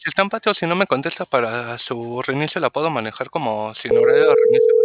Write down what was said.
si está en patio, si no me contesta para su reinicio, la puedo manejar como sin horario de reinicio.